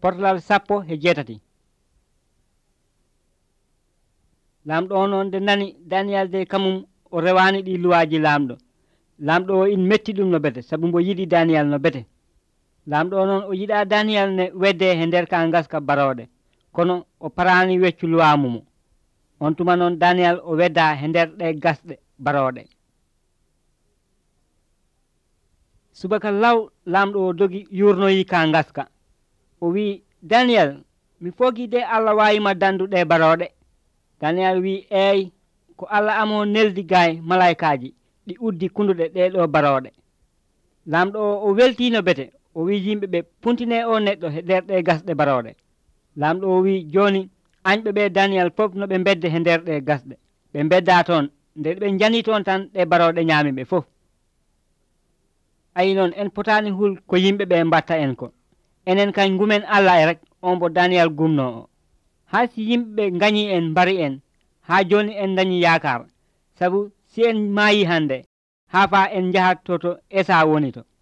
portalal 17 lamɗo o noon de nani Daniel de kamum o rewani ɗi luwaji lamɗo o in metti ɗum no bete sabu mbo yiɗi Daniel no bete lamɗo o noon o yiɗa Daniel ne wedde he nder ka gaska baroɗe kono o parani weccu luwa mumo on tuma noon Daniel o wedda he nder ɗe gasɗe baroɗe subaka law lamɗo o dogi yurnoyi ka gaska o wi Daniel mi fogi de Allah wayima danduɗe baroɗe Daniel wi eyi ko Allah amo neldi gay malaikaji ɗi uddi kunduɗe ɗeɗo baroɗe lamɗo o weltino bete o wi yimɓeɓe puntine o neɗɗo he nder ɗe gasɗe baroɗe lamɗo o wi joni añɓe ɓe Daniel fof noɓe bedde he nder ɗe gasɗe ɓe bedda toon nde ɓe jani toon tan ɗe baroɗe ñaami ɓe fof ayi noon en potani hul ko yimɓeɓe mbatta en ko enen kañ gumen Allah e rek on bo Daniel gumno o ha si yimɓeɓe gañi en mbari en ha joni en dañi yakar sabu si en maayi hande ha fa en jahat to Esa woni to